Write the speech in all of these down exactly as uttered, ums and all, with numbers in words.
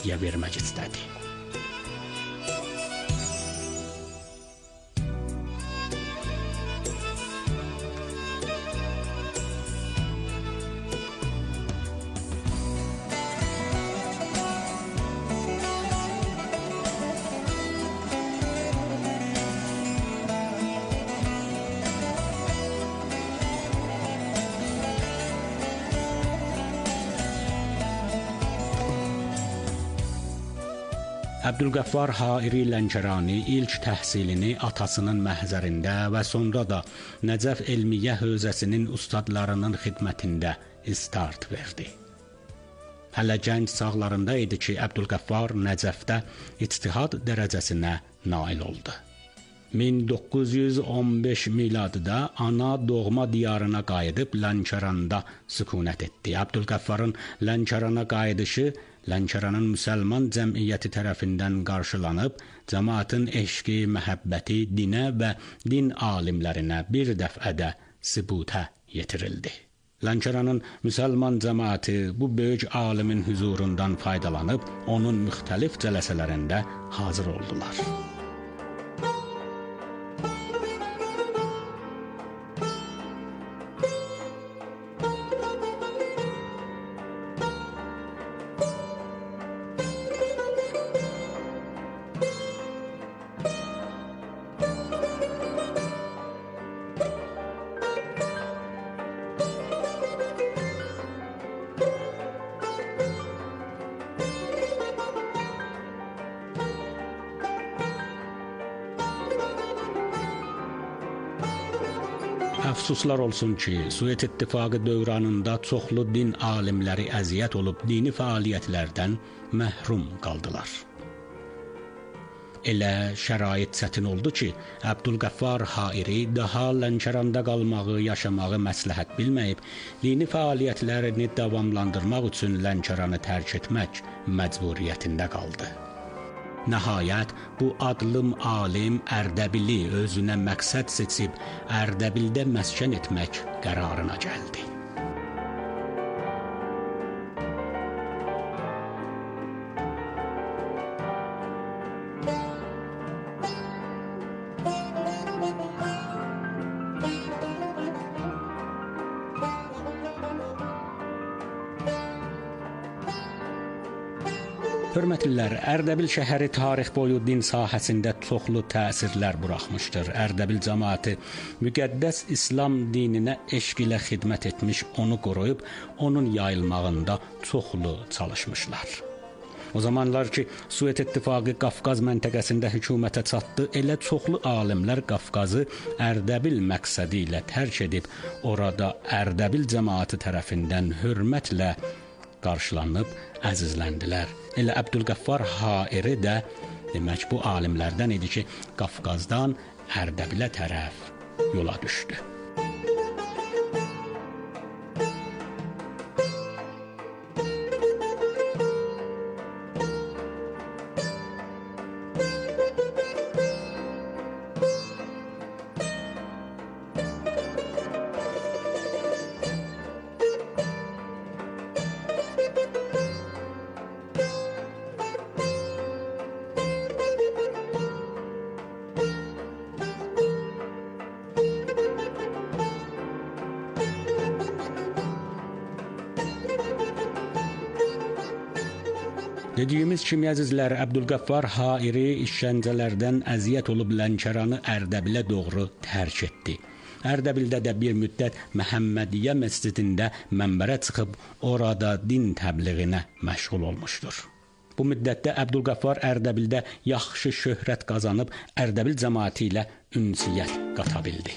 hədiyyə vermək istədi. Əbdülqəffar Hairi Lənkərani ilk təhsilini atasının məhzərində və sonra da Nəcəf Elmiyyə Hövzəsinin ustadlarının xidmətində start verdi. Hələ gənc çağlarında idi ki, Əbdülqəffar Nəcəfdə ictihad dərəcəsinə nail oldu. min doqquz yüz on beş miladında ana doğma diyarına qayıdıb Lənkəranda sükunət etdi. Əbdülqəffarın Lənkərana qayıdışı Lənkəranın müsəlman cəmiyyəti tərəfindən qarşılanıb, cəmaatın eşqi, məhəbbəti dinə və din alimlərinə bir dəfədə sübuta yetirildi. Lənkəranın müsəlman cəmaatı bu böyük alimin huzurundan faydalanıb, onun müxtəlif cələsələrində hazır oldular. Əfsuslar olsun ki, Sovet İttifaqı dövranında çoxlu din alimləri əziyyət olub dini fəaliyyətlərdən məhrum qaldılar. Elə şərait çətin oldu ki, Əbdülqəffar Hairi daha Lənkəranda qalmağı, yaşamağı məsləhət bilməyib, dini fəaliyyətlərini davamlandırmaq üçün Lənkəranı tərk etmək məcburiyyətində qaldı. Nəhayət, bu adlım alim Ərdəbili özünə məqsəd seçib Ərdəbildə məskən etmək qərarına gəldi. Hörmətlilər, Ərdəbil şəhəri tarix boyu din sahəsində çoxlu təsirlər buraxmışdır. Ərdəbil cəmaatı müqəddəs İslam dininə eşq ilə xidmət etmiş, onu qoruyub, onun yayılmağında çoxlu çalışmışlar. O zamanlar ki, Sovet İttifaqı Qafqaz məntəqəsində hökumətə çatdı, elə çoxlu alimlər Qafqazı Ərdəbil məqsədi ilə tərk edib, orada Ərdəbil cəmaatı tərəfindən hörmətlə qarşılanıb, əzizləndilər. Elə Əbdülqəffar Hairi də demək bu alimlərdən idi ki, Qafqazdan Ərdəbilə tərəf yola düşdü. Dediyimiz kimi əzizlər, Əbdülqəffar Hairi işgəncələrdən əziyyət olub Lənkəranı Ərdəbilə doğru tərk etdi. Ərdəbildə də bir müddət Məhəmmədiyyə məscidində mənbərə çıxıb orada din təbliğinə məşğul olmuşdur. Bu müddətdə Əbdülqəffar Ərdəbildə yaxşı şöhrət qazanıb Ərdəbil cəmaatı ilə ünsiyyət qata bildi.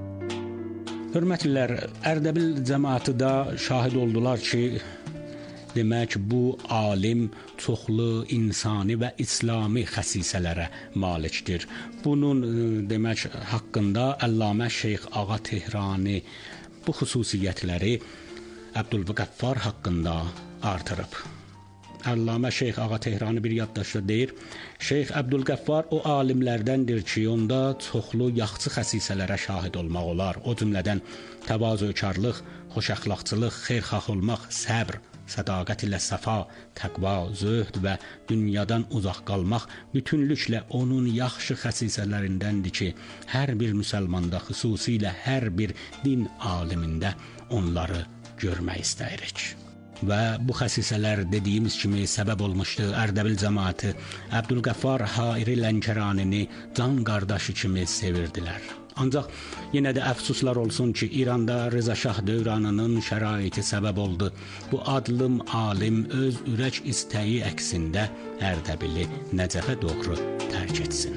Hörmətlilər, Ərdəbil cəmaatı da şahid oldular ki, Demək, bu alim çoxlu insani və İslami xəssisələrə malikdir. Bunun demək haqqında Əllamə Şeyx Ağa Tehrani bu xüsusiyyətləri Əbdülqəffar haqqında artırıb. Əllamə Şeyx Ağa Tehrani bir yaddaşda deyir, Şeyx Əbdülqəffar o alimlərdəndir ki, onda çoxlu yaxşı xəssisələrə şahid olmaq olar. O cümlədən təvazökarlıq, xoşəxlaqçılıq, xeyirxah olmaq, səbr, sədaqət ilə səfa, təqva, zöhd və dünyadan uzaq qalmaq bütünlüklə onun yaxşı xəssisələrindəndir ki, hər bir müsəlmanda, xüsusilə hər bir din alimində onları görmək istəyirik. Və bu xəssisələr dediyimiz kimi səbəb olmuşdu Ərdəbil cəmaəti Əbdülqəffar Hairi Lənkəranini can qardaşı kimi sevirdilər. Ancaq yenə də əfsuslar olsun ki, İranda Rıza Şah dövranının şəraiti səbəb oldu. Bu adlım alim öz ürək istəyi əksində Ərdəbili Nəcəfə doğru tərk etsin.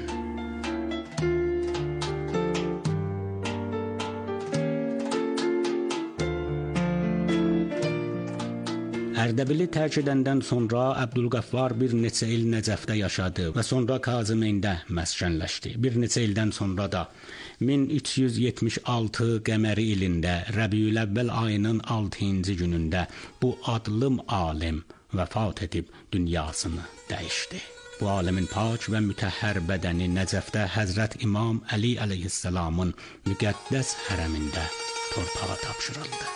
Ərdəbili tərk edəndən sonra Əbdülqəffar bir neçə il Nəcəfdə yaşadı və sonra Kazımeyndə məskənləşdi. Bir neçə ildən sonra da min üç yüz yetmiş altı qəməri ilində Rəbiül-əvvəl ayının altıncı günündə bu adlım alim vəfat edib dünyasını dəyişdi. Bu alimin pak və mütəhhər bədəni Nəcəfdə Həzrət İmam Əli əleyhissalamın müqəddəs hərəmində torpağa tapşırıldı.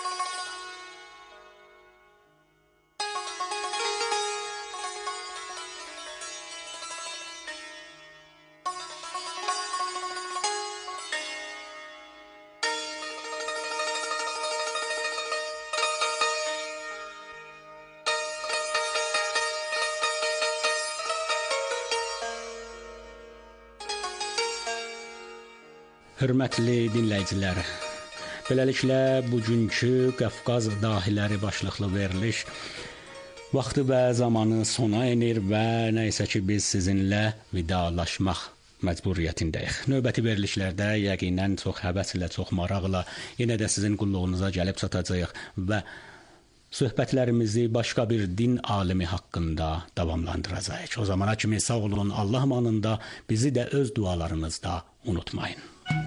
Hörmətli dinləyicilər, beləliklə bugünkü Qafqaz dahiləri başlıqlı veriliş vaxtı və zamanı sona enir və nəysə ki biz sizinlə vidalaşmaq məcburiyyətindəyik. Növbəti verilişlərdə yəqinən çox həvəslə, çox maraqla yenə də sizin qulluğunuza gəlib çatacağıq və söhbətlərimizi başqa bir din alimi haqqında davamlandıracağıq. O zamana kimi sağ olun, Allah amanında, bizi də öz dualarınızda unutmayın.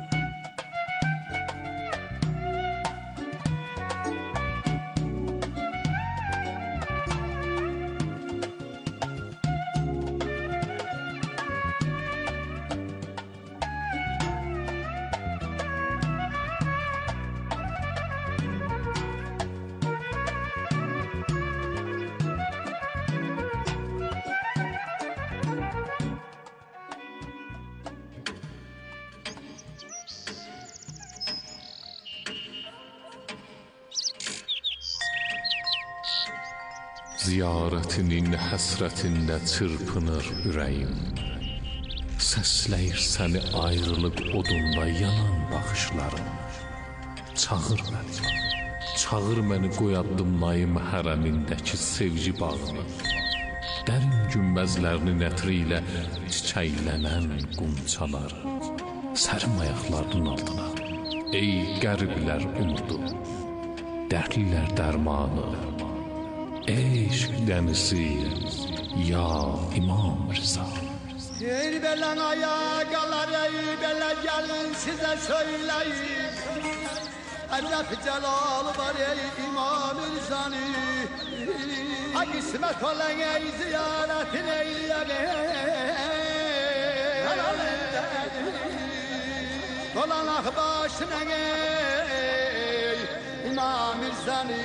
Ziyarətinin həsrətində çırpınır ürəyim. Səsləyir səni ayrılıb odunda yanan baxışlarım. Çağır məni, çağır məni qoy addımlayım hərəmindəki sevgi bağını. Dərin günbəzlərinin ətri ilə çiçəklənən qunçalar. Sərim ayaqlarının altına, ey qəriblər umudu, dərdlilər dərmanı. Eşq dənisi, ya İmam Rıza. Ey belən ayaqalar, ey belə gəlin sizə söyləyim. Əcəb cəlalı var ey İmam Rızanı. Ha qismət olan ey ziyarətin eyləyək. Dolanaq başına ey İmam Rızanı.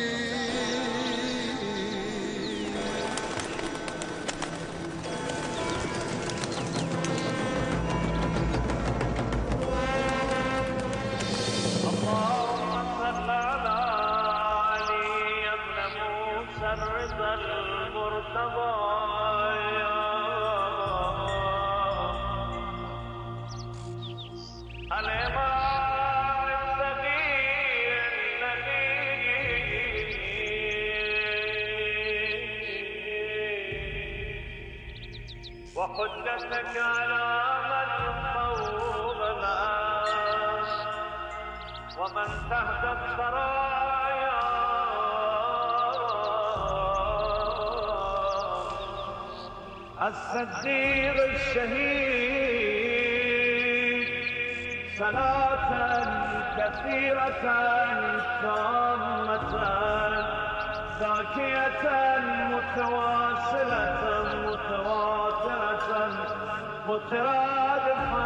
وحجتك على من فوق الناس ومن تحت الثرايا الصديق الشهيد صلاة كثيرة تامة زاكية متواصلة متواترة مترادفة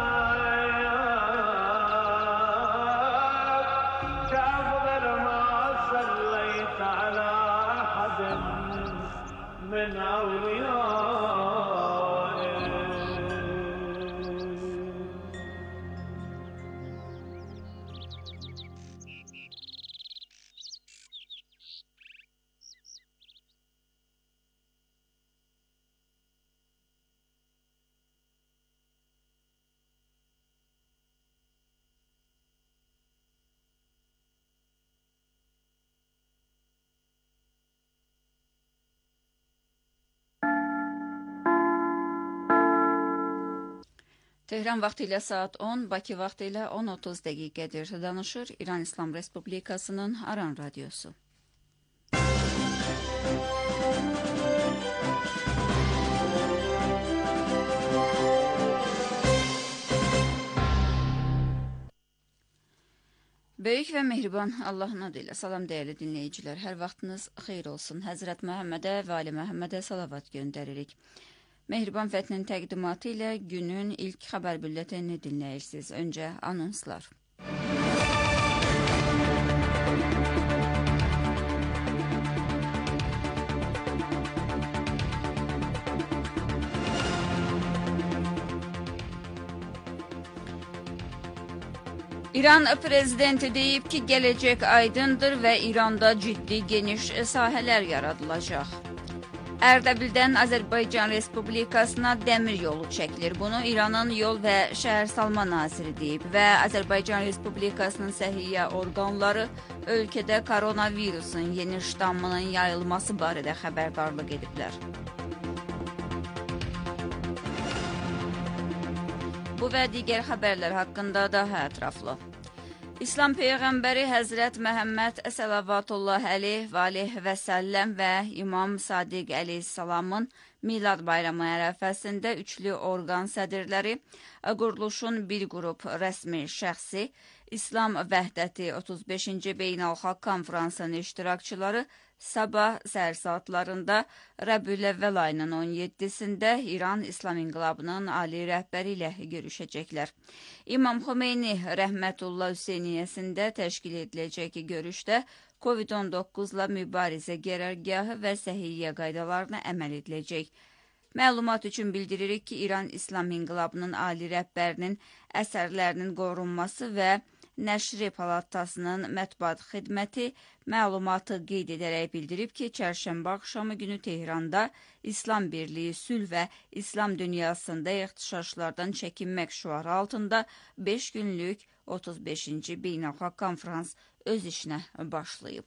كأفضل ما صليت على أحد من أوليائه. Tehran vaxtı ilə saat on, Bakı vaxtı ilə on otuz dəqiqədir. Danışır İran İslam Respublikasının Aran Radyosu. Böyük və mehriban Allahın adıyla salam dəyərli dinləyicilər. Hər vaxtınız xeyir olsun. Həzrət Məhəmmədə və Ali Məhəmmədə salavat göndəririk. Mehriban Fətnin təqdimatı ilə günün ilk xəbər büllətenini dinləyirsiniz. Öncə anonslar. İran prezidenti deyib ki, gələcək aydındır və İranda ciddi geniş sahələr yaradılacaq. Ərdəbildən Azərbaycan Respublikasına dəmir yolu çəkilir. Bunu İranın Yol və Şəhərsalma naziri deyib və Azərbaycan Respublikasının səhiyyə orqanları ölkədə koronavirusun yeni ştammının yayılması barədə xəbərdarlıq ediblər. Bu və digər xəbərlər haqqında daha ətraflı. İslam Peyğəmbəri Həzrət Məhəmməd Səlavatullah əleyh və aleyh və səlləm və İmam Sadiq əleyhissalamın Milad bayramı ərəfəsində üçlü orqan sədrləri, quruluşun bir qrup rəsmi şəxsi, İslam Vəhdəti otuz beşinci Beynəlxalq Konferansının iştirakçıları sabah səhər saatlarında Rəbiül-Əvvəl ayının on yeddisində İran İslam İnqilabının ali rəhbəri ilə görüşəcəklər. İmam Xomeyni Rəhmətullah Hüseyniyyəsində təşkil ediləcək görüşdə kovid on doqquzla mübarizə qərargahı və səhiyyə qaydalarına əməl ediləcək. Məlumat üçün bildiririk ki, İran İslam İnqilabının ali rəhbərinin əsərlərinin qorunması və Nəşri Palatasının mətbuat xidməti məlumatı qeyd edərək bildirib ki, çərşənbə axşamı günü Tehranda İslam Birliyi, sülh və İslam dünyasında ixtişaşlardan çəkinmək şüarı altında beş günlük otuz beşinci Beynəlxalq Konferans öz işinə başlayıb.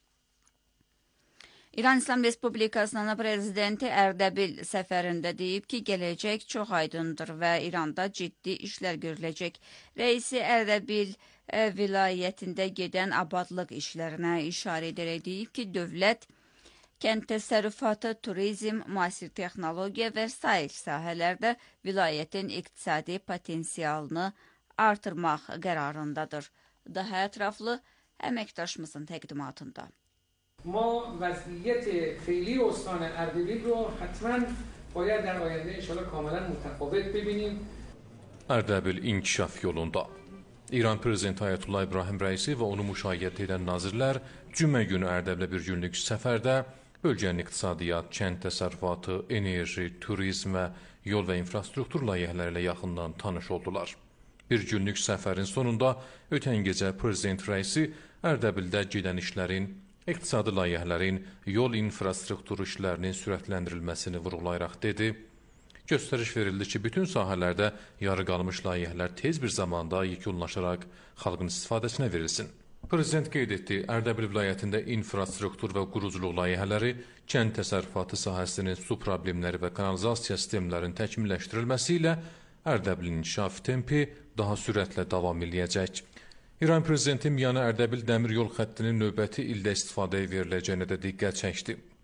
İran İslam Respublikasının prezidenti Ərdəbil səfərində deyib ki, gələcək çox aydındır və İranda ciddi işlər görüləcək. Rəisi Ərdəbil e, vilayətində gedən abadlıq işlərinə işarə edərək deyib ki, dövlət kənd təsərrüfatı, turizm, müasir texnologiya və sair sahələrdə vilayətin iqtisadi potensialını artırmaq qərarındadır. Daha ətraflı əməkdaşımızın təqdimatında. ما وضعیت فعلی استان اردبیل رو حتما باید در آینده انشالله کاملا متفاوت ببینیم. Ərdəbil inkişaf yolunda. İran Prezidenti Ayətullah İbrahim Rəisi və onu müşayiət edən nazirlər cümə günü Ərdəbilə bir günlük səfərdə bölgənin iqtisadiyyat, kənd təsərrüfatı, enerji, turizm və yol və infrastruktur layihələri ilə yaxından tanış oldular. Bir günlük səfərin sonunda ötən gecə Prezident Rəisi Ərdəbildə gedən işlərin, iqtisadi layihələrin, yol infrastrukturu işlərinin sürətləndirilməsini vurğulayaraq dedi. Göstəriş verildi ki, bütün sahələrdə yarı qalmış layihələr tez bir zamanda yekunlaşaraq xalqın istifadəsinə verilsin. Prezident qeyd etdi, Ərdəbil vilayətində infrastruktur və quruculuq layihələri, kənd təsərrüfatı sahəsinin su problemləri və kanalizasiya sistemlərinin təkmilləşdirilməsi ilə Ərdəbilin inkişaf tempi daha sürətlə davam eləyəcək. İran Prezidenti Miyana Ərdəbil dəmir yol xəttinin növbəti ildə istifadəyə veriləcəyinə də diqqət çəkdi.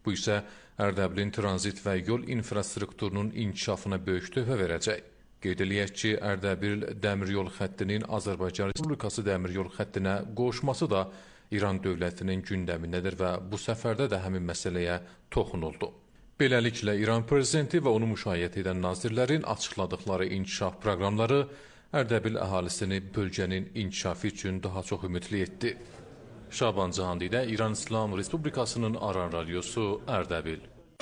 Bu isə Ərdəbilin tranzit və yol infrastrukturunun inkişafına böyük töhfə verəcək. Qeyd eləyək ki, Ərdəbil dəmiryol xəttinin Azərbaycan Respublikası dəmiryol xəttinə qoşması da İran dövlətinin gündəmindədir və bu səfərdə də həmin məsələyə toxunuldu. Beləliklə, İran prezidenti və onu müşayiət edən nazirlərin açıqladıqları inkişaf proqramları Ərdəbil əhalisini bölgənin inkişafı üçün daha çox ümidli etdi. Şaban Cahandidə, İran İslam Respublikasının Aran Radiosu, Ərdəbil.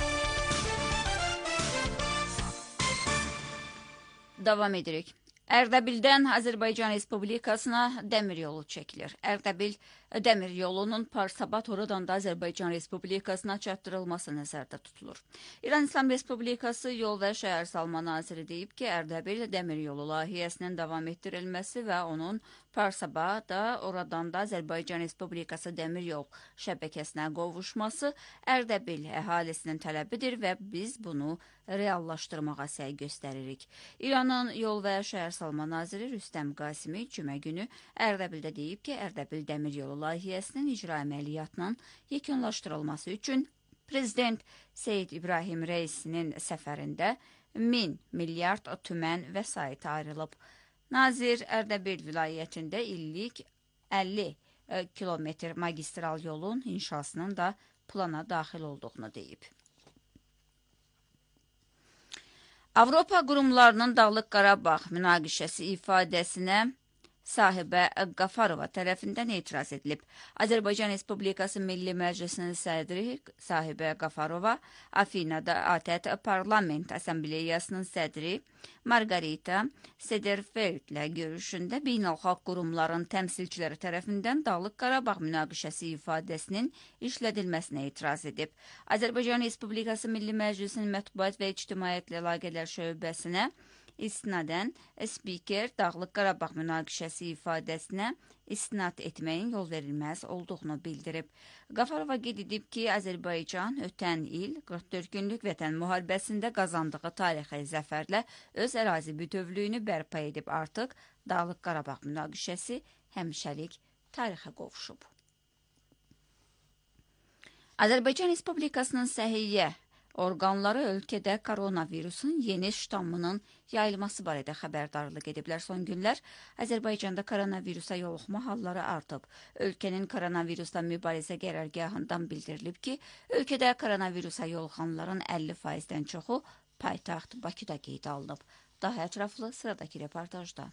Davam edirik. Ərdəbildən Azərbaycan Respublikasına dəmir yolu çəkilir. Ərdəbil dəmir yolunun Parsabat oradan da Azərbaycan Respublikasına çatdırılması nəzərdə tutulur. İran İslam Respublikası Yol və Şəhərsalma Naziri deyib ki, Ərdəbil dəmir yolu layihəsinin davam etdirilməsi və onun Parsabada oradan da Azərbaycan Respublikası dəmir yol şəbəkəsinə qovuşması Ərdəbil əhalisinin tələbidir və biz bunu reallaşdırmağa səy göstəririk. İranın Yol və Şəhərsalma Naziri Rüstəm Qasimi cümə günü Ərdəbildə deyib ki, Ərdəbil dəmir yolu layihəsinin icra əməliyyatının yekunlaşdırılması üçün Prezident Seyid İbrahim Reisinin səfərində min milyard tümən vəsait ayrılıb. Nazir Ərdəbil vilayətində illik əlli kilometr magistral yolun inşasının da plana daxil olduğunu deyib. Avropa qurumlarının Dağlıq Qarabağ münaqişəsi ifadəsinə Sahibə Qafarova tərəfindən etiraz edilib. Azərbaycan Respublikası Milli Məclisinin sədri Sahibə Qafarova, Afinada ATƏT Parlament Assambleyasının sədri Margarita Sederfeldlə görüşündə beynəlxalq qurumların təmsilçiləri tərəfindən Dağlıq Qarabağ münaqişəsi ifadəsinin işlədilməsinə etiraz edib. Azərbaycan Respublikası Milli Məclisinin Mətbuat və İctimaiyyətlə Əlaqələr şöbəsinə İstinadən spiker Dağlıq Qarabağ münaqişəsi ifadəsinə istinad etməyin yol verilməz olduğunu bildirib. Qafarova qeyd edib ki, Azərbaycan ötən il qırx dörd günlük vətən müharibəsində qazandığı tarixi zəfərlə öz ərazi bütövlüyünü bərpa edib artıq Dağlıq Qarabağ münaqişəsi həmişəlik tarixə qovuşub. Azərbaycan Respublikasının səhiyyə orqanları ölkədə koronavirusun yeni ştammının yayılması barədə xəbərdarlıq ediblər. Son günlər Azərbaycanda koronavirusa yoluxma halları artıb. Ölkənin koronavirusla mübarizə qərargahından bildirilib ki, ölkədə koronavirusa yoluxanların əlli faizdən çoxu paytaxt Bakıda qeydə alınıb. Daha ətraflı sıradakı reportajda.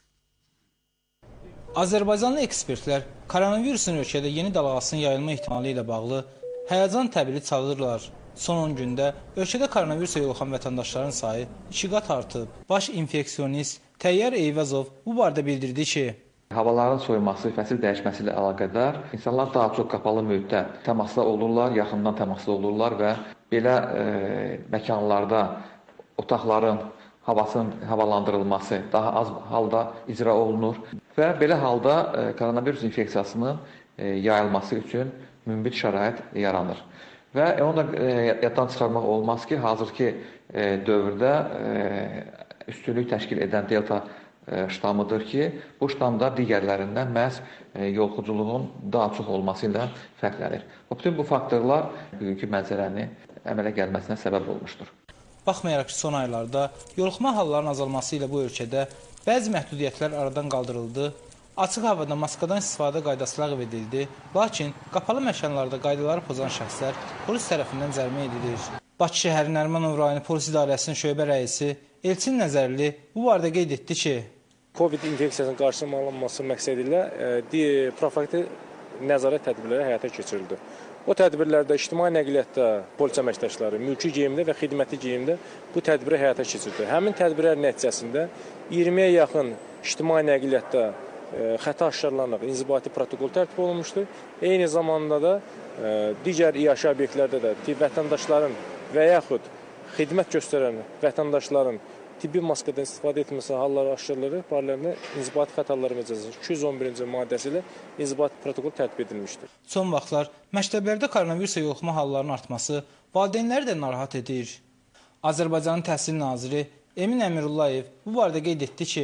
Azərbaycanlı ekspertlər koronavirusun ölkədə yeni dalğasının yayılma ehtimalı ilə bağlı həyəcan təbili çalırlar. Son on gündə ölkədə koronavirusa yoluxan vətəndaşların sayı iki qat artıb. Baş infeksionist Təyyar Eyvəzov bu barədə bildirdi ki, havaların soyuması, fəsil dəyişməsi ilə əlaqədar insanlar daha çox qapalı mühitdə təmasda olurlar, yaxından təmasda olurlar və belə e, məkanlarda otaqların havasının havalandırılması daha az halda icra olunur və belə halda e, koronavirus infeksiyasının e, yayılması üçün münbit şərait yaranır. Və onu da e, yaddan çıxarmaq olmaz ki, hazırki e, dövrdə e, üstünlük təşkil edən delta e, ştamıdır ki, bu ştamda digərlərindən məhz e, yoluxuculuğun daha çox olması ilə fərqlənir. Bütün bu faktorlar bugünkü mənzərəni əmələ gəlməsinə səbəb olmuşdur. Baxmayaraq ki, son aylarda yoluxma hallarının azalması ilə bu ölkədə bəzi məhdudiyyətlər aradan qaldırıldı, açıq havada maskadan istifadə qaydası ləğv edildi, lakin qapalı məkanlarda qaydaları pozan şəxslər polis tərəfindən cərimə edilir. Bakı şəhəri Nərimanov rayonu polis idarəsinin şöbə rəisi Elçin Nəzərli bu barədə qeyd etdi ki, Covid infeksiyasının qarşısının alınması məqsədi ilə e, profilaktik nəzarət tədbirləri həyata keçirildi. O tədbirlərdə ictimai nəqliyyatda polis əməkdaşları, mülki geyimdə və xidməti geyimdə bu tədbiri həyata keçirdi. Həmin tədbirlər nəticəsində iyirmiyə yaxın ictimai nəqliyyatda e, xəta aşkarlanaraq inzibati protokol tərtib olunmuşdur. Eyni zamanda da e, digər iaşə obyektlərdə də vətəndaşların və yaxud xidmət göstərən vətəndaşların tibbi maskadan istifadə etməsi halları aşkarları barələrində inzibati xətaları məcəzəsi iki yüz on birinci maddəsi ilə inzibati protokol tərtib edilmişdir. Son vaxtlar məktəblərdə koronavirusa yoluxma hallarının artması valideynləri də narahat edir. Azərbaycanın Təhsil Naziri Emin Əmirullayev bu barədə qeyd etdi ki,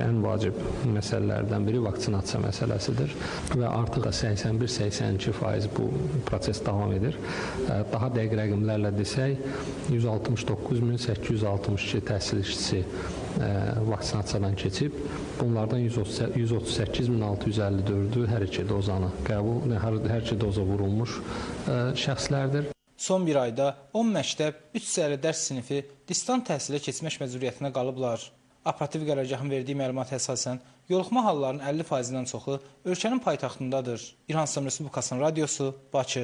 ən vacib məsələlərdən biri vaksinasiya məsələsidir və artıq da səksən bir səksən iki faiz bu proses davam edir. Daha dəqiq rəqəmlərlə desək, yüz altmış doqquz min səkkiz yüz altmış iki təhsil işçisi vaksinasiyadan keçib. Bunlardan yüz otuz səkkiz min altı yüz əlli dördü hər iki dozanı qəbul, hər iki doza vurulmuş şəxslərdir. Son bir ayda on məktəb, üç sərli dərs sinifi distant təhsilə keçmək məcburiyyətinə qalıblar. Operativ qərargahın verdiyi məlumata əsasən, yoluxma hallarının əlli faizindən çoxu ölkənin paytaxtındadır. İran İslam Respublikasının radiosu, Bakı.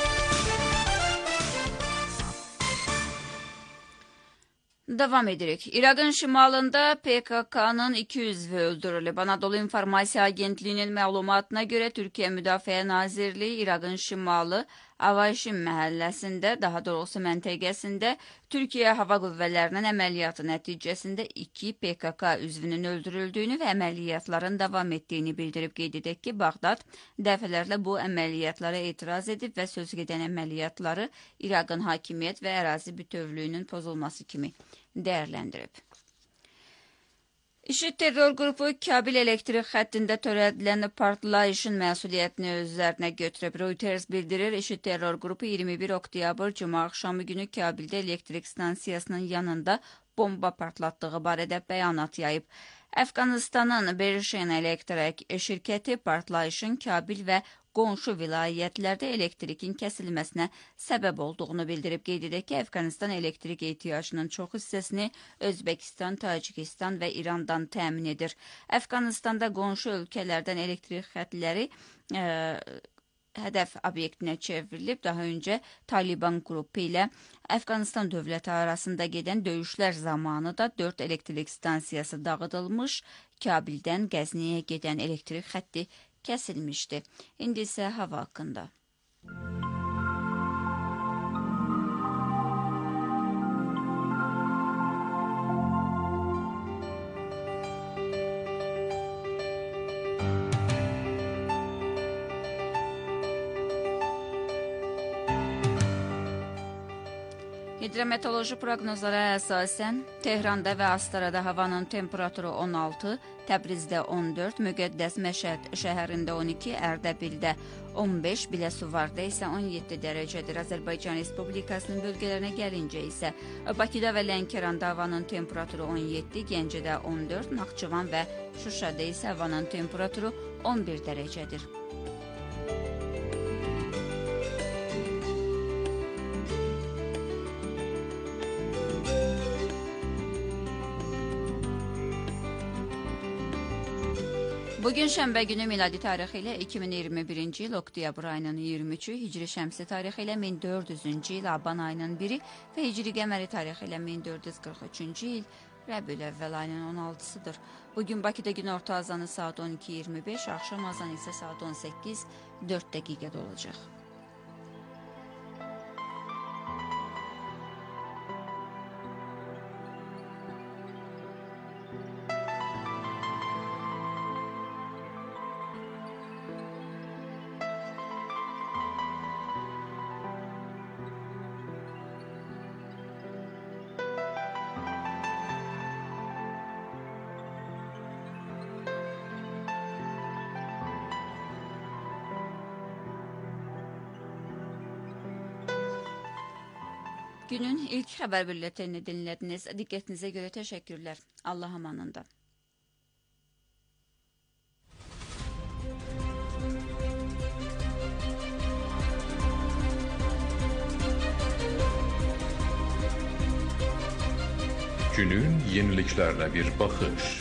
Davam edirik. İraqın şimalında P K K'nın iki üzvü öldürülüb. Anadolu İnformasiya Agentliyinin məlumatına görə Türkiyə Müdafiə Nazirliyi İraqın şimalı Avaşin məhəlləsində, daha doğrusu məntəqəsində Türkiyə Hava Qüvvələrinin əməliyyatı nəticəsində iki P K K üzvünün öldürüldüyünü və əməliyyatların davam etdiyini bildirib. Qeyd edək ki, Bağdad dəfələrlə bu əməliyyatlara etiraz edib və söz gedən əməliyyatları İraqın hakimiyyət və ərazi bütövlüyünün pozulması kimi dəyərləndirib. İŞİD terror qrupu Kabil elektrik xəttində törədilən partlayışın məsuliyyətini özlərinə götürüb. Reuters bildirir, İŞİD terror qrupu iyirmi bir oktyabr Cuma axşamı günü Kabildə elektrik stansiyasının yanında bomba partlatdığı barədə bəyanat yayıb. Əfqanistanın Berşen Elektrik şirkəti partlayışın Kabil və qonşu vilayətlərdə elektrikin kəsilməsinə səbəb olduğunu bildirib. Qeyd edək ki, Əfqanistan elektrik ehtiyacının çox hissəsini Özbəkistan, Tacikistan və İrandan təmin edir. Əfqanistanda qonşu ölkələrdən elektrik xətləri e, hədəf obyektinə çevrilib. Daha öncə Taliban qrupu ilə Əfqanistan dövləti arasında gedən döyüşlər zamanı da dörd elektrik stansiyası dağıdılmış, Kabildən Qəzniyə gedən elektrik xətti kəsilmişdi. İndi isə hava haqqında. Hidrometeoroloji proqnozlara əsasən Tehranda və Astarada havanın temperaturu on altı, Təbrizdə on dörd, Müqəddəs Məşəd şəhərində on iki, Ərdəbildə on beş, Biləsuvarda isə on yeddi dərəcədir. Azərbaycan Respublikasının bölgələrinə gəlincə isə Bakıda və Lənkəranda havanın temperaturu on yeddi, Gəncədə on dörd, Naxçıvan və Şuşada isə havanın temperaturu on bir dərəcədir. Bugün şənbə günü miladi tarixi ilə iki min iyirmi birinci il oktyabr ayının iyirmi üçü, hicri şəmsi tarixi ilə min dörd yüzüncü il aban ayının biri və hicri qəməri tarixi ilə min dörd yüz qırx üçüncü il Rəbiül əvvəl ayının on altısıdır. Bugün Bakıda gün orta azanı saat on iki iyirmi beş, axşam azanı isə saat on səkkiz dörd dəqiqədə olacaq. Günün ilk xəbər bülletenini dinlədiniz. Diqqətinizə görə təşəkkürlər. Allah amanında. Günün yeniliklərlə bir baxış.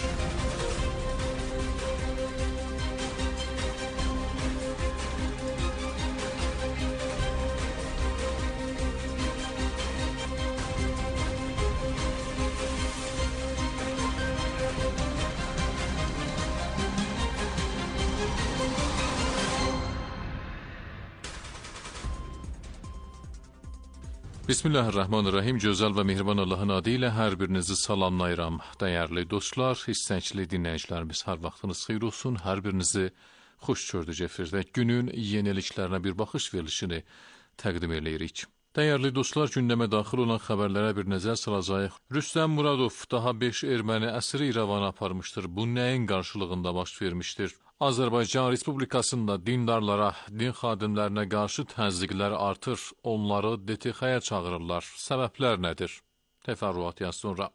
Bismillahirrahmanirrahim. Gözəl və mehriban Allahın adı ilə hər birinizi salamlayıram. Dəyərli dostlar, istəkli dinləyicilərimiz, hər vaxtınız xeyir olsun. Hər birinizi xoş gördük efirdə. Günün yeniliklərinə bir baxış verilişini təqdim edirik. Dəyərli dostlar, gündəmə daxil olan xəbərlərə bir nəzər salacağıq. Rüstəm Muradov daha beş erməni əsiri İrəvana aparmışdır. Bu nəyin qarşılığında baş vermişdir? Azərbaycan Respublikasında dindarlara, din xadimlərinə qarşı təzyiqlər artır, onları D T X-yə çağırırlar. Səbəblər nədir? Təfərrüat yaz sonra.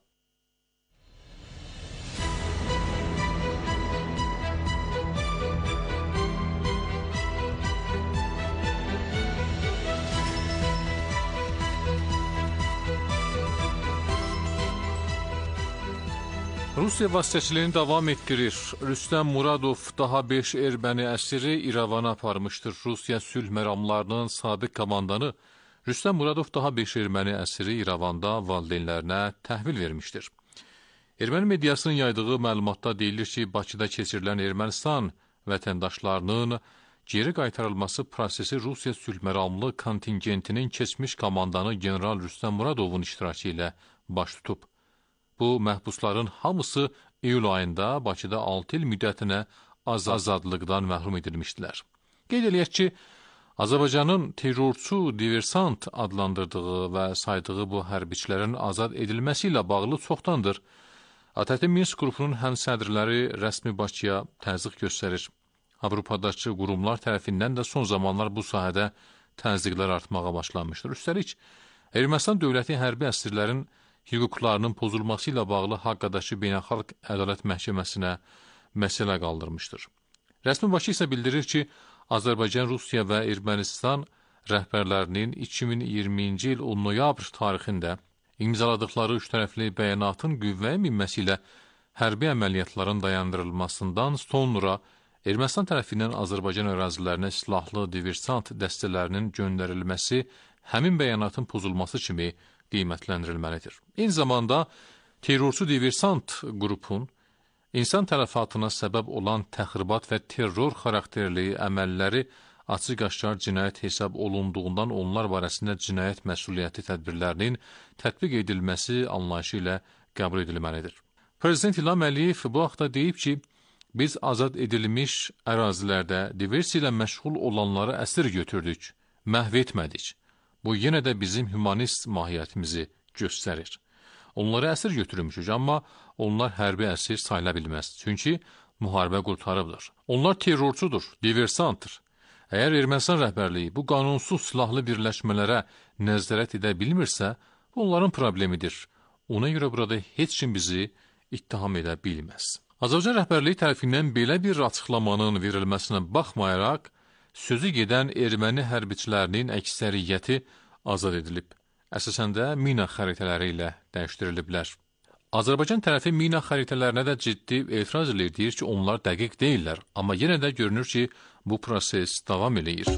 Rusiya vasitəçiliyini davam etdirir. Rüstəm Muradov daha beş erməni əsiri İrəvana aparmışdır. Rusiya sülh məramlarının sabiq komandanı Rüstəm Muradov daha beş erməni əsiri İrəvanda valideynlərinə təhvil vermişdir. Erməni mediasının yaydığı məlumatda deyilir ki, Bakıda keçirilən Ermənistan vətəndaşlarının geri qaytarılması prosesi Rusiya sülh məramlı kontingentinin keçmiş komandanı General Rüstəm Muradovun iştirakı ilə baş tutub. Bu məhbusların hamısı iyul ayında Bakıda altı il müddətinə azadlıqdan məhrum edilmişdilər. Qeyd eləyək ki, Azərbaycanın terrorçu, diversant adlandırdığı və saydığı bu hərbiçilərin azad edilməsi ilə bağlı çoxdandır A T T Minsk qrupunun həmsədrləri rəsmi Bakıya təzyiq göstərir. Avropadakı qurumlar tərəfindən də son zamanlar bu sahədə təzyiqlər artmağa başlanmışdır. Üstəlik, Ermənistan dövləti hərbi əsirlərin hüquqlarının pozulması ilə bağlı Haqqadakı Beynəlxalq Ədalət Məhkəməsinə məsələ qaldırmışdır. Rəsmi Bakı isə bildirir ki, Azərbaycan, Rusiya və Ermənistan rəhbərlərinin iki min iyirminci il on noyabr tarixində imzaladıqları üç tərəfli bəyanatın qüvvəyə minməsi ilə hərbi əməliyyatların dayandırılmasından sonra Ermənistan tərəfindən Azərbaycan ərazilərinə silahlı diversant dəstələrinin göndərilməsi həmin bəyanatın pozulması kimi qiymətləndirilməlidir. Eyni zamanda terrorçu diversant qrupun insan tələfatına səbəb olan təxribat və terror xarakterli əməlləri açıq-aşkar cinayət hesab olunduğundan onlar barəsində cinayət məsuliyyəti tədbirlərinin tətbiq edilməsi anlayışı ilə qəbul edilməlidir. Prezident İlham Əliyev bu haqda deyib ki, biz azad edilmiş ərazilərdə diversiya ilə məşğul olanları əsir götürdük, məhv etmədik. Bu yenə də bizim humanist mahiyyətimizi göstərir. Onları əsir götürmüşük, amma onlar hərbi əsir sayıla bilməz. Çünki müharibə qurtarıbdır. Onlar terrorçudur, diversantdır. Əgər Ermənistan rəhbərliyi bu qanunsuz silahlı birləşmələrə nəzarət edə bilmirsə, bu onların problemidir. Ona görə burada heç kim bizi ittiham edə bilməz. Azərbaycan rəhbərliyi tərəfindən belə bir açıqlamanın verilməsinə baxmayaraq, sözü gedən erməni hərbiçilərinin əksəriyyəti azad edilib. Əsasən də mina xəritələri ilə dəyişdiriliblər. Azərbaycan tərəfi mina xəritələrinə də ciddi etiraz edir, deyir ki, onlar dəqiq deyirlər. Amma yenə də görünür ki, bu proses davam edir.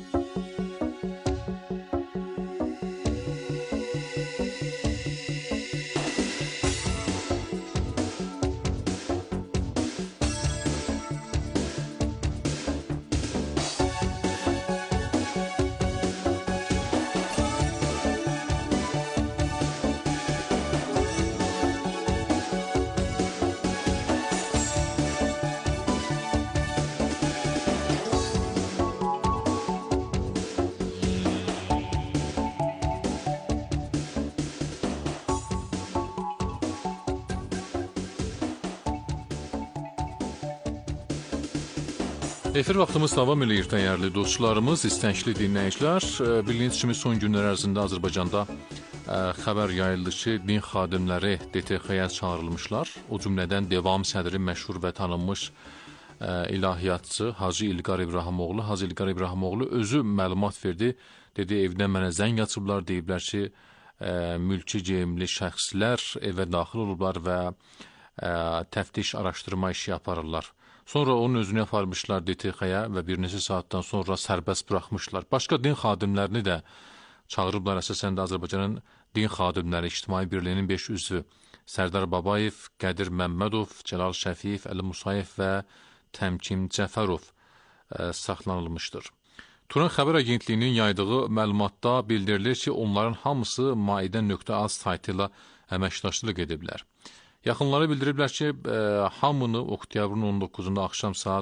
Efir vaxtımız davam edir, dəyərli dostlarımız, istəkli dinləyicilər. Bildiyiniz kimi son günlər ərzində Azərbaycanda xəbər yayıldı ki, din xadimləri D T X-yə çağırılmışlar. O cümlədən Devam sədri məşhur və tanınmış ilahiyyatçı Hacı İlqar İbrahimoğlu. Hacı İlqar İbrahimoğlu özü məlumat verdi. Dedi, evdən mənə zəng açıblar, deyiblər ki, mülki geyimli şəxslər evə daxil olublar və təftiş araşdırma işi aparırlar. Sonra onun özünü aparmışlar D T X-yə və bir neçə saatdan sonra sərbəst buraxmışlar. Başqa din xadimlərini də çağırıblar. Əsasən də Azərbaycanın din xadimləri İctimai Birliyinin beş üzvü Sərdar Babayev, Qədir Məmmədov, Cəlal Şəfiyev, Əli Musayev və Təmkin Cəfərov saxlanılmışdır. Turan xəbər agentliyinin yaydığı məlumatda bildirilir ki, onların hamısı maidən nöqtə az saytı ilə əməkdaşlıq ediblər. Yaxınları bildiriblər ki, hamını oktyabrın on doqquzunda axşam saat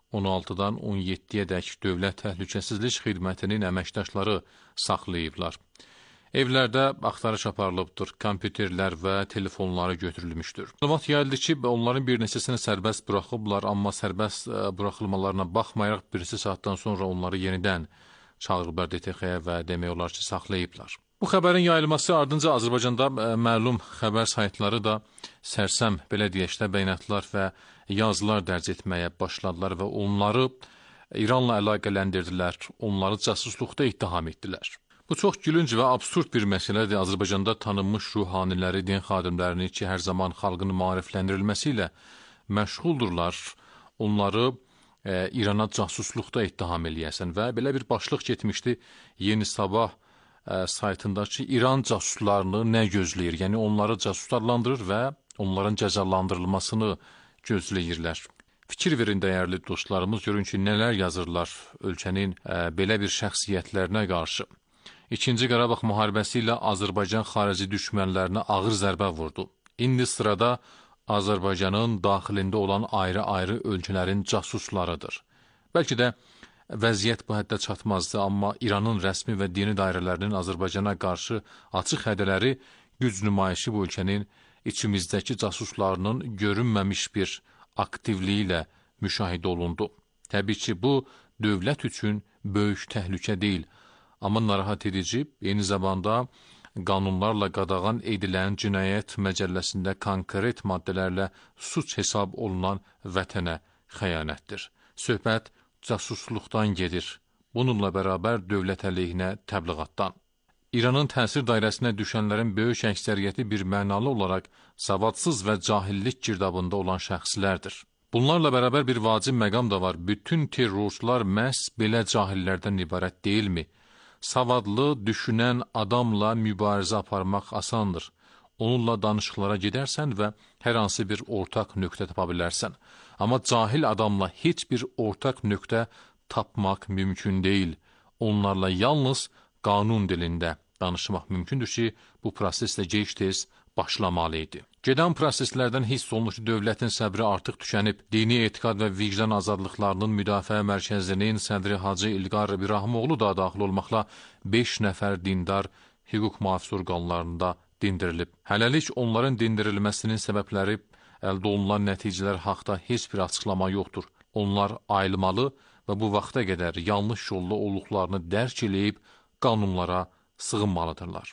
on altıdan on yeddiyədək Dövlət Təhlükəsizlik Xidmətinin əməkdaşları saxlayıblar. Evlərdə axtarış aparılıbdır, kompüterlər və telefonları götürülmüşdür. Məlumat yayıldı ki, onların bir neçəsini sərbəst buraxıblar, amma sərbəst buraxılmalarına baxmayaraq bir neçə saatdan sonra onları yenidən çağırıblar D T X-yə və demək olar ki, saxlayıblar. Bu xəbərin yayılması ardınca Azərbaycanda məlum xəbər saytları da sərsəm, belə deyək də, bəyanatlar və yazılar dərc etməyə başladılar və onları İranla əlaqələndirdilər, onları casusluqda ittiham etdilər. Bu çox gülünc və absurd bir məsələdir. Azərbaycanda tanınmış ruhaniləri, din xadimlərini ki, hər zaman xalqın maarifləndirilməsi ilə məşğuldurlar, onları e, İrana casusluqda ittiham eləyəsən və belə bir başlıq getmişdi Yeni Sabah e, saytında ki, İran casuslarını nə gözləyir? Yəni onları casus adlandırır və onların cəzalandırılmasını gözləyirlər. Fikir verin dəyərli dostlarımız, görün ki, nələr yazırlar ölkənin e, belə bir şəxsiyyətlərinə qarşı. İkinci Qarabağ müharibəsi ilə Azərbaycan xarici düşmənlərinə ağır zərbə vurdu. İndi sırada Azərbaycanın daxilində olan ayrı-ayrı ölkələrin casuslarıdır. Bəlkə də vəziyyət bu həddə çatmazdı, amma İranın rəsmi və dini dairələrinin Azərbaycana qarşı açıq hədələri güc nümayişi bu ölkənin içimizdəki casuslarının görünməmiş bir aktivliyi ilə müşahidə olundu. Təbii ki, bu dövlət üçün böyük təhlükə deyil, amma narahat edici, eyni zamanda qanunlarla qadağan edilən cinayət məcəlləsində konkret maddələrlə suç hesab olunan vətənə xəyanətdir. Söhbət casusluqdan gedir. Bununla bərabər dövlət əleyhinə təbliğatdan. İranın təsir dairəsinə düşənlərin böyük əksəriyyəti bir mənalı olaraq savadsız və cahillik girdabında olan şəxslərdir. Bunlarla bərabər bir vacib məqam da var. Bütün terrorçular məhz belə cahillərdən ibarət deyilmi? Savadlı, düşünən adamla mübarizə aparmaq asandır. Onunla danışıqlara gedərsən və hər hansı bir ortaq nöqtə tapa bilərsən. Amma cahil adamla heç bir ortaq nöqtə tapmaq mümkün deyil. Onlarla yalnız qanun dilində danışmaq mümkündür ki, bu proses də gec-tez başlamalı idi. Gedən proseslərdən hiss olunur ki, dövlətin səbri artıq tükənib. Dini etiqad və vicdan azadlıqlarının müdafiə mərkəzinin sədri Hacı İlqar İbrahimoğlu da daxil olmaqla beş nəfər dindar hüquq mühafizə orqanlarında dindirilib. Hələlik onların dindirilməsinin səbəbləri, əldə olunan nəticələr haqda heç bir açıqlama yoxdur. Onlar ayılmalı və bu vaxta qədər yanlış yolda olduqlarını dərk eləyib qanunlara sığınmalıdırlar.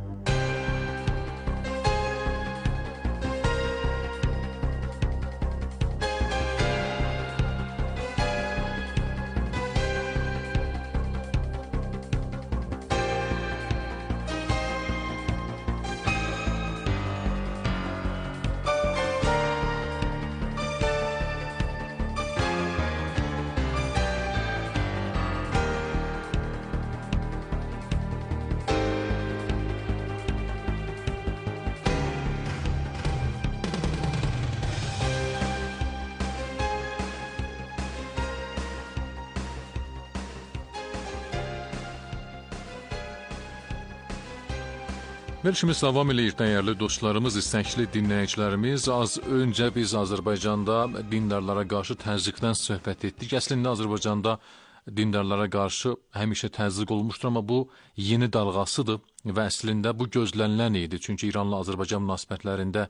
Verilişimiz davam eləyir, dəyərli dostlarımız, istəkli dinləyicilərimiz. Az öncə biz Azərbaycanda dindarlara qarşı təzyiqdən söhbət etdik. Əslində Azərbaycanda dindarlara qarşı həmişə təzyiq olmuşdur, amma bu yeni dalğasıdır və əslində bu gözlənilən idi. Çünki İranla Azərbaycan münasibətlərində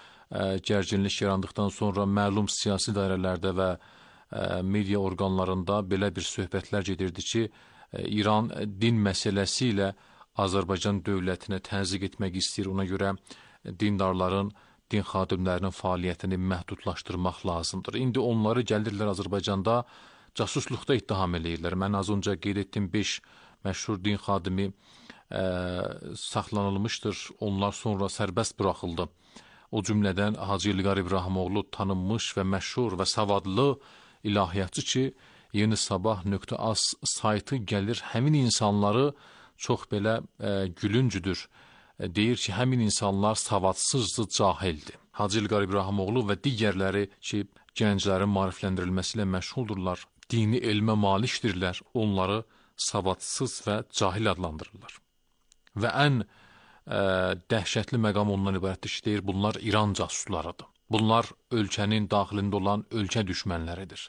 ə, gərginlik yarandıqdan sonra məlum siyasi dairələrdə və ə, media orqanlarında belə bir söhbətlər gedirdi ki, ə, İran din məsələsi ilə Azərbaycan dövlətinə təzyiq etmək istəyir. Ona görə dindarların, din xadimlərinin fəaliyyətini məhdudlaşdırmaq lazımdır. İndi onları gəlirlər Azərbaycanda casusluqda ittiham eləyirlər. Mən az öncə qeyd etdim, beş məşhur din xadimi ə, saxlanılmışdır. Onlar sonra sərbəst buraxıldı. O cümlədən Hacı İlqar İbrahimoğlu tanınmış və məşhur və savadlı ilahiyyatçı ki, Yeni Sabah nöqtə az saytı gəlir, həmin insanları çox belə e, gülüncüdür. E, deyir ki, həmin insanlar savadsızdır, cahildir. Hacı İlqar İbrahimoğlu və digərləri ki, gənclərin maarifləndirilməsi ilə məşğuldurlar, dini elmə malikdirlər, onları savadsız və cahil adlandırırlar. Və ən e, dəhşətli məqam ondan ibarətdir ki, deyir, bunlar İran casuslarıdır. Bunlar ölkənin daxilində olan ölkə düşmənləridir.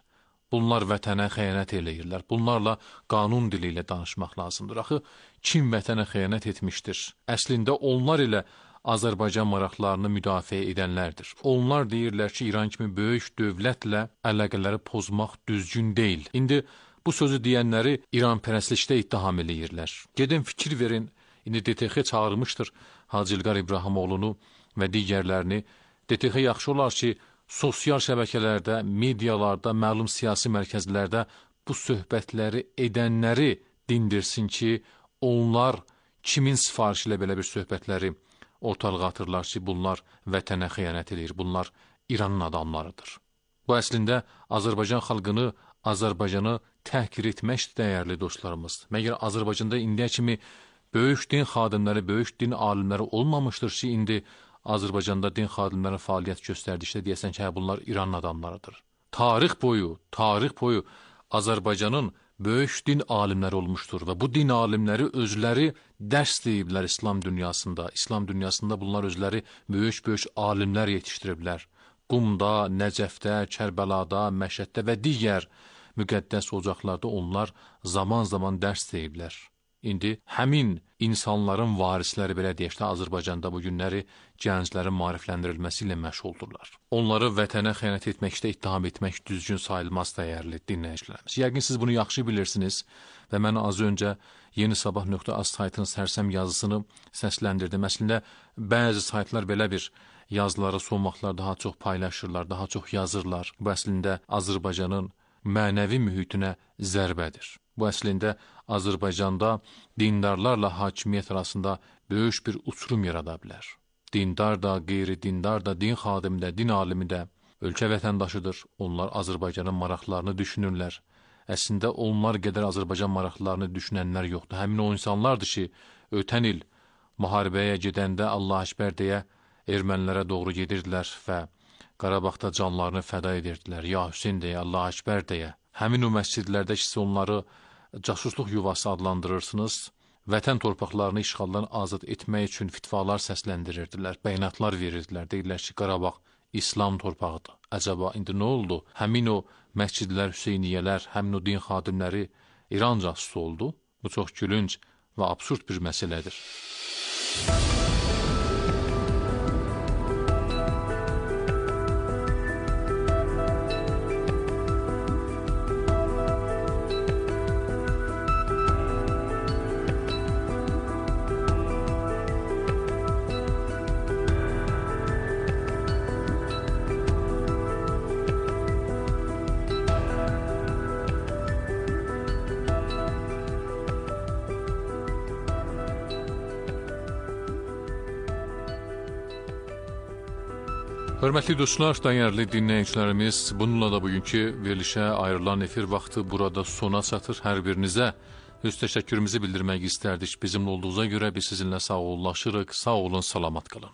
Bunlar vətənə xəyanət eləyirlər. Bunlarla qanun dili ilə danışmaq lazımdır. Axı, kim vətənə xəyanət etmişdir? Əslində onlar ilə Azərbaycan maraqlarını müdafiə edənlərdir. Onlar deyirlər ki, İran kimi böyük dövlətlə əlaqələri pozmaq düzgün deyil. İndi bu sözü deyənləri İranpərəstlikdə ittiham eləyirlər. Gedin fikir verin, indi D T X çağırmışdır Hacı İlqar İbrahimoğlunu və digərlərini. D T X yaxşı olar ki, sosial şəbəkələrdə, medialarda, məlum siyasi mərkəzlərdə bu söhbətləri edənləri dindirsin ki, onlar kimin sifarişi ilə belə bir söhbətləri ortalığa atırlar ki, bunlar vətənə xəyanət edir, bunlar İranın adamlarıdır. Bu əslində Azərbaycan xalqını, Azərbaycanı təhqir etmək dəyərli dostlarımız. Məgər Azərbaycanda indiyə kimi böyük din xadimləri, böyük din alimləri olmamışdır ki, indi Azərbaycanda din xadimləri fəaliyyət göstərdikdə deyəsən ki, hə, bunlar İran adamlarıdır. Tarix boyu, tarix boyu Azərbaycanın böyük din alimləri olmuşdur və bu din alimləri özləri dərs deyiblər İslam dünyasında. İslam dünyasında bunlar özləri böyük-böyük alimlər yetişdiriblər. Qumda, Nəcəfdə, Kərbəlada, Məşəddə və digər müqəddəs ocaqlarda onlar zaman-zaman dərs deyiblər. İndi həmin insanların varisləri belə deyək də Azərbaycanda bu günləri gənclərin maarifləndirilməsi ilə məşğuldurlar. Onları vətənə xəyanət etməkdə ittiham etmək düzgün sayılmaz dəyərli dinləyicilərimiz. Yəqin siz bunu yaxşı bilirsiniz və mən az öncə Yeni Sabah nöqtə az saytının sərsəm yazısını səsləndirdim. Əslində bəzi saytlar belə bir yazıları son vaxtlar daha çox paylaşırlar, daha çox yazırlar. Bu əslində Azərbaycanın mənəvi mühitinə zərbədir. Bu əslində Azərbaycanda dindarlarla hakimiyyət arasında böyük bir uçurum yarada bilər. Dindar da, qeyri-dindar da, din xadimi də, din alimi də ölkə vətəndaşıdır. Onlar Azərbaycanın maraqlarını düşünürlər. Əslində onlar qədər Azərbaycan maraqlarını düşünənlər yoxdur. Həmin o insanlardır ki, ötən il müharibəyə gedəndə Allah Əkbər deyə ermənilərə doğru gedirdilər və Qarabağda canlarını fəda edirdilər. Ya Hüseyn deyə, Allah Əkbər deyə. Həmin o məscidlərdə ki, onları casusluq yuvası adlandırırsınız, vətən torpaqlarını işğaldan azad etmək üçün fitvalar səsləndirirdilər, bəyanatlar verirdilər, deyirlər ki, Qarabağ İslam torpağıdır. Əcəba, indi nə oldu? Həmin o məscidlər, Hüseyniyyələr, həmin o din xadimləri İran casusu oldu. Bu çox gülünc və absurd bir məsələdir. Hörmətli dostlar, dəyərli dinləyicilərimiz, bununla da bugünkü verilişə ayrılan efir vaxtı burada sona çatır. Hər birinizə öz təşəkkürümüzü bildirmək istərdik. Bizimlə olduğunuza görə biz sizinlə sağollaşırıq. Sağ olun, salamat qalın.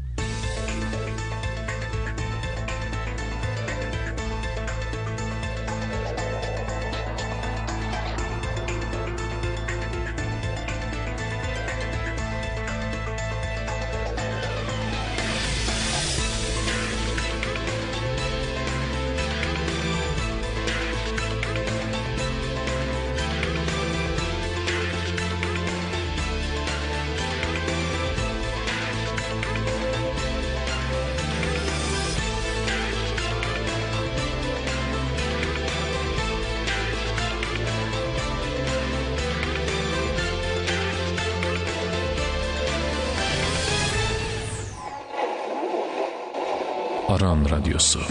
Aran Radyosu.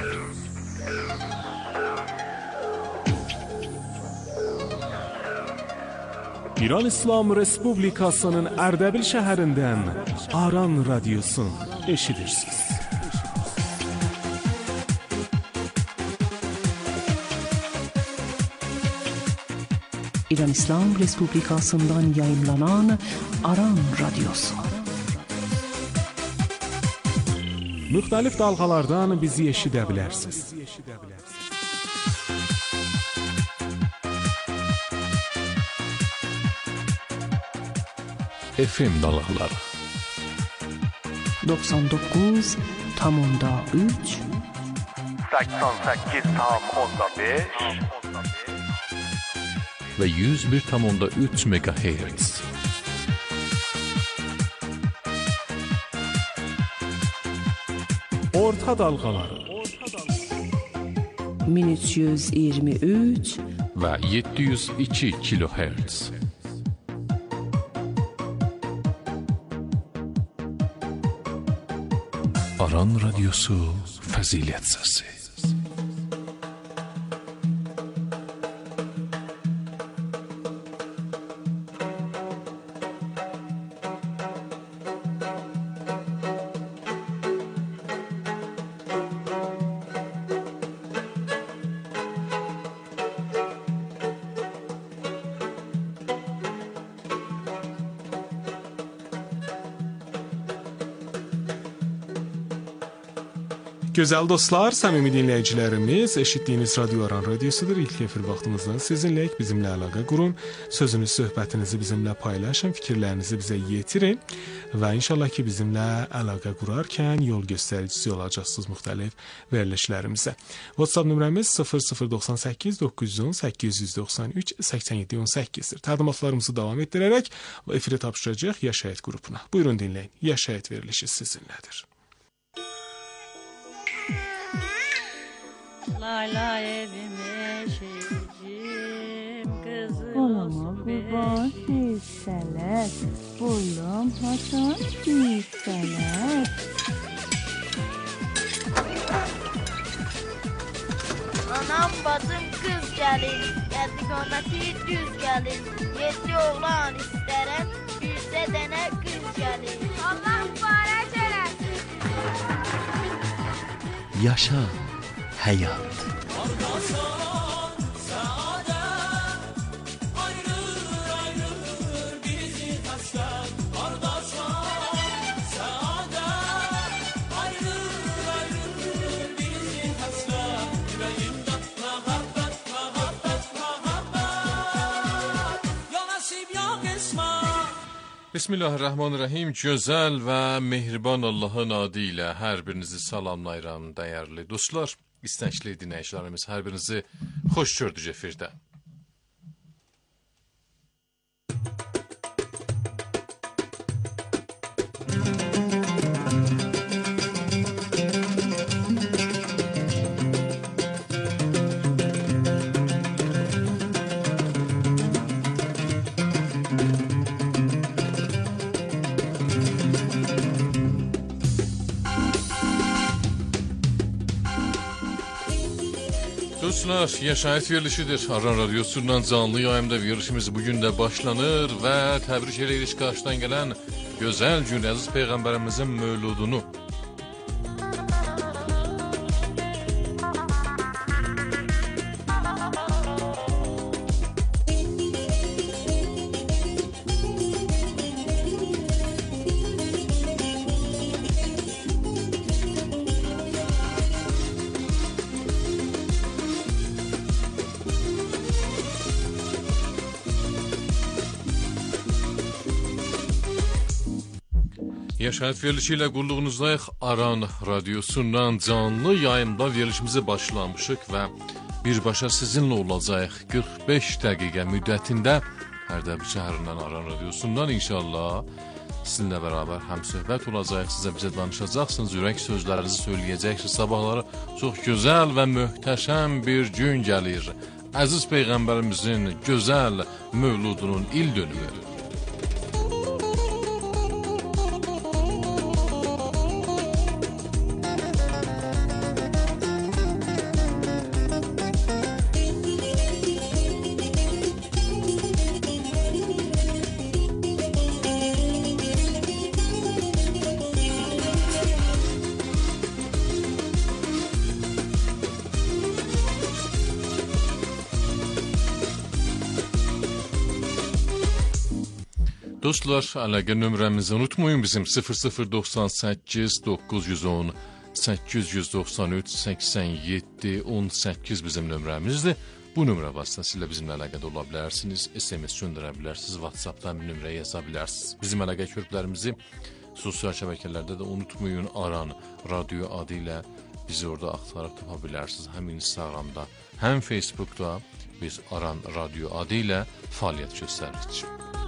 İran İslam Respublikasının Ərdəbil şəhərindən Aran Radyosu eşidirsiniz. İran İslam Respublikasından yayımlanan Aran Radyosu. Müxtəlif dalğalardan bizi eşidə bilərsiniz. F M dalğaları doksan doqquz tam onda üç səksən səkkiz tam onda beş və yüz bir tam onda üç megahertz. Orta dalğaları min üç yüz iyirmi üç və yeddi yüz iki kilohertz. Aran Radyosu Fəzilət Səsi. Gözəl dostlar, səmimi dinləyicilərimiz, eşitdiyiniz Radio Aran Radiosudur. İlk efir vaxtımızdan sizinləyik, bizimlə əlaqə qurun, sözünüz, söhbətinizi bizimlə paylaşın, fikirlərinizi bizə yetirin və inşallah ki, bizimlə əlaqə qurarkən yol göstəricisi olacaqsınız müxtəlif verilişlərimizə. WhatsApp nömrəmiz sıfır sıfır doxsan səkkiz doqquz yüz on səkkiz yüz doxsan üç səksən yeddi on səkkizdir. Təqdimatlarımızı davam etdirərək efiri tapşıracaq Yaşayət qrupuna. Buyurun dinləyin, Yaşayət verilişi sizinlədir. Lay lay evime şeycim kızım Olama kurban hisseler Buldum hasan hisseler Anam bacım kız gelin Geldi konati düz gelin Yedi oğlan isterim Yüzde dene kız gelin Allah mübarek eylesin Yaşa hayat. Bismillahirrahmanirrahim. Gözəl və mehriban Allahın adı ilə hər birinizi salamlayıram, dəyərli dostlar. İstəkli dinləyicilərimiz, hər birinizi xoş gördük efirdə. Dostlar, Yaşayət verilişidir. Aran Radyosu'ndan canlı yayımda verilişimiz bugün də başlanır və təbrik edirik qarşıdan gələn gözəl gün əziz Peyğəmbərimizin mövludunu. Yaşayət verilişi ilə qulluğunuzdayıq. Aran Radyosu'ndan canlı yayımda verilişimizi başlamışıq və birbaşa sizinlə olacaq qırx beş dəqiqə müddətində Ərdəbil şəhərindən Aran Radyosu'ndan inşallah sizinlə bərabər həm söhbət olacaq, sizə bizə danışacaqsınız, ürək sözlərinizi söyləyəcəksiniz. Sabahları çox gözəl və möhtəşəm bir gün gəlir. Əziz Peyğəmbərimizin gözəl mövludunun il dönümü. Dostlar, əlaqə nömrəmizi unutmayın, bizim sıfır sıfır doxsan səkkiz doqquz yüz on səkkiz yüz doxsan üç səksən yeddi on səkkiz bizim nömrəmizdir. Bu nömrə vasitəsilə bizimlə əlaqədə ola bilərsiniz, S M S göndərə bilərsiniz, WhatsAppdan bir nömrə yaza bilərsiniz. Bizim əlaqə körplərimizi sosial şəbəkələrdə də unutmayın, Aran Radio adı ilə bizi orada axtarıb tapa bilərsiniz. Həm Instagramda, həm Facebookda biz Aran Radio adı ilə fəaliyyət göstəririk.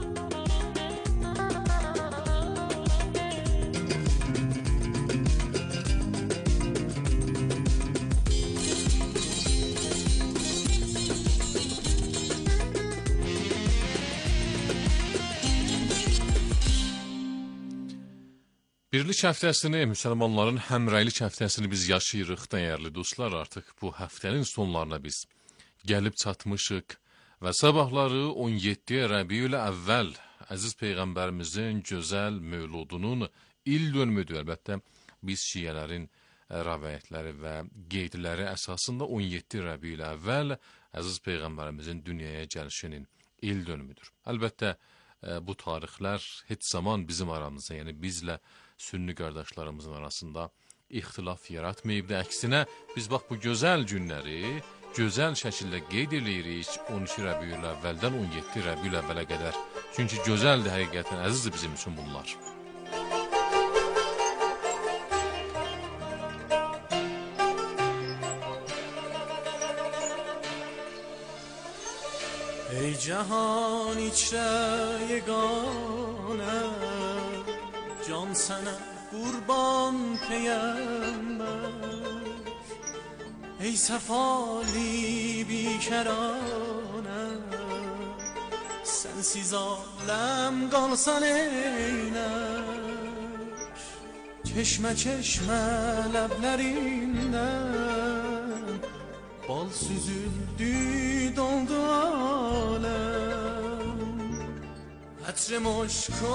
Birlik həftəsini, müsəlmanların həmrəylik həftəsini biz yaşayırıq, dəyərli dostlar. Artıq bu həftənin sonlarına biz gəlib çatmışıq və sabahları on yeddi Rəbiül Əvvəl əziz Peyğəmbərimizin gözəl mövludunun il dönümüdür. Əlbəttə, biz şiyələrin rəvayətləri və qeydləri əsasında on yeddi Rəbiül Əvvəl əziz Peyğəmbərimizin dünyaya gəlişinin il dönümüdür. Əlbəttə, bu tarixlər heç zaman bizim aramızda, yəni bizlə sünni qardaşlarımızın arasında ixtilaf yaratmayıbdır. Əksinə, biz bax bu gözəl günləri gözəl şəkildə qeyd edirik on iki Rəbiül Əvvəldən on yeddi Rəbiül Əvvələ qədər. Çünki gözəldir, həqiqətən əzizdir bizim üçün bunlar. ای جهان içre yegane can sana kurban peygamber ey sefali bikerane sensiz alem kalsan eyler çeşme çeşme leblerinden bal süzüldü doldu alem Hatrim aşkı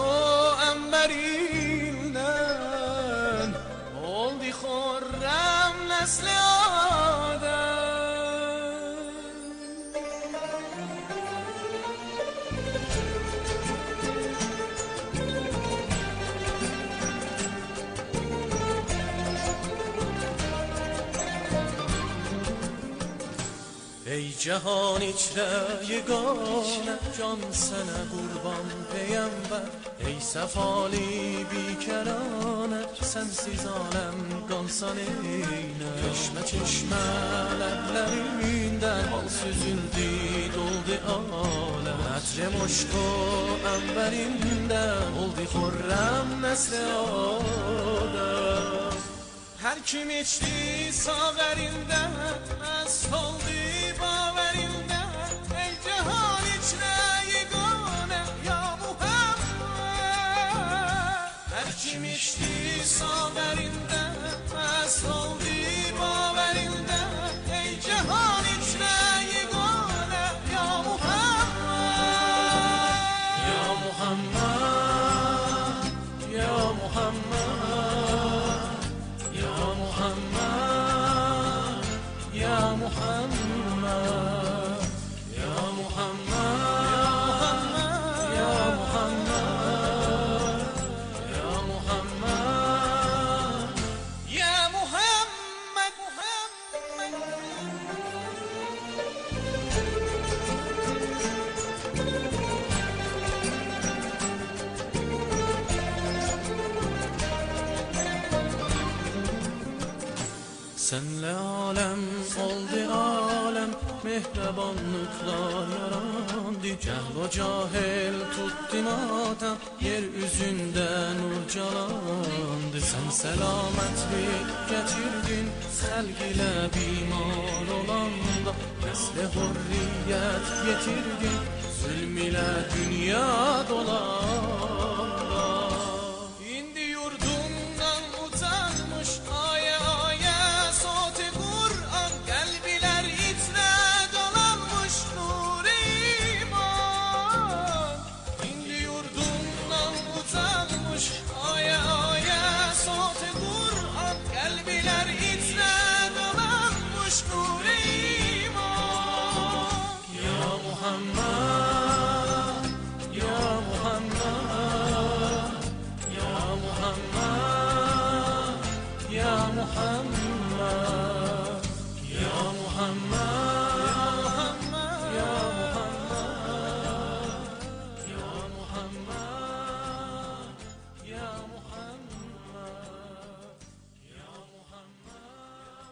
emberinden oldu xorrem nesli adem ای جهان içre yegane can sana kurban peygamber ey sefali bikerane sensiz alem kalsan eyne çeşme çeşme leblerinden bal süzüldü doldu alem hatrem aşkı emberinden oldu xorrem nesli adem her kim içti saverinden mest oldu baverinde ey cihan içre yegane ya Muhammed her kim içti saverinde mest oldu baverinde ey cihan içre yegane ya Muhammed ya Muhammed ya Muhammed ya Muhammed ya Muhammed Senle alem oldu alem mehrebanlıkla yarandı Cehl o cahil tuttu matem yeryüzünde nur calandı Sen selametlik getirdin selg ile bimar olanda Nesle hürriyet getirdin zulm ile dünya dolanda İndi yurdundan utanmış aya aya soti Kur'an Kalbiler içine dolanmış nur iman İndi yurdundan utanmış aya aya soti Kur'an Kalbiler içine dolanmış nur iman Ya Muhammed Ya Muhammed Ya Muhammed Ya Muhammed Ya Muhammed Ya Muhammed Ya Muhammed Ya Muhammed Ya Muhammed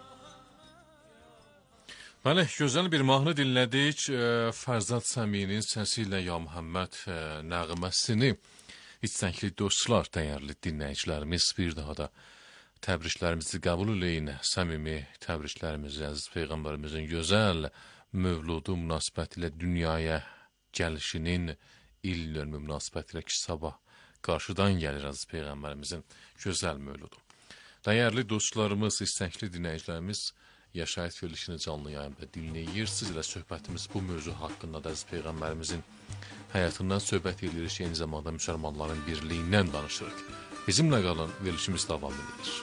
Bəli, gözəl bir mahnı dinlədik. Fərzad Səminin səsi ilə Ya Muhammed nəğməsini istəkli dostlar, dəyərli dinləyicilərimiz, bir daha da təbriklərimizi qəbul eləyin. Səmimi təbriklərimizi əziz Peyğəmbərimizin gözəl mövludu münasibətilə dünyaya gəlişinin il dönümü münasibətilə ki, sabah qarşıdan gəlir əziz Peyğəmbərimizin gözəl mövludu. Dəyərli dostlarımız, istəkli dinləyicilərimiz, Yaşayət verilişini canlı yayımda dinləyirsiniz. Elə söhbətimiz bu mövzu haqqında da əziz Peyğəmbərimizin həyatından söhbət edirik ki, eyni zamanda müsəlmanların birliyindən danışırıq. Bizimlə qalın, verilişimiz davam edir.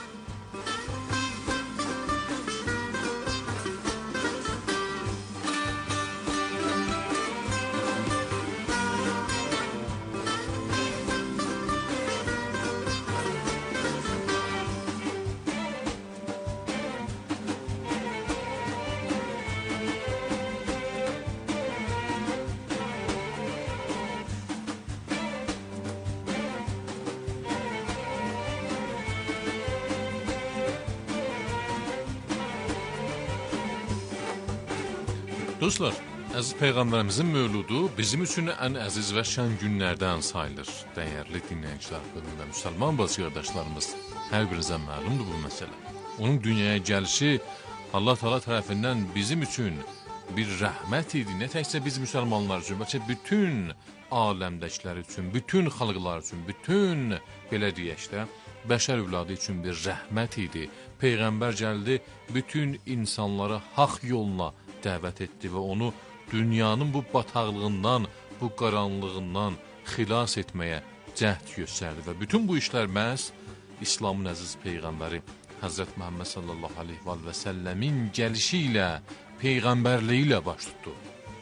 Dostlar, əziz Peyğəmbərimizin mövludu bizim üçün ən əziz və şən günlərdən sayılır. Dəyərli dinləyicilər, bölümdə müsəlman bacı qardaşlarımız, hər birinizə məlumdur bu məsələ. Onun dünyaya gəlişi Allah Teala tərəfindən bizim üçün bir rəhmət idi. Nə təkcə biz müsəlmanlar üçün, bəlkə bütün aləmdəkilər üçün, bütün xalqlar üçün, bütün, belə deyək də, bəşər övladı üçün bir rəhmət idi. Peyğəmbər gəldi, bütün insanları haqq yoluna dəvət etdi və onu dünyanın bu bataqlığından, bu qaranlığından xilas etməyə cəhd göstərdi və bütün bu işlər məhz İslamın əziz Peyğəmbəri Həzrət Məhəmməd sallallahu aleyhi və səlləmin gəlişi ilə, Peyğəmbərliyi ilə baş tutdu.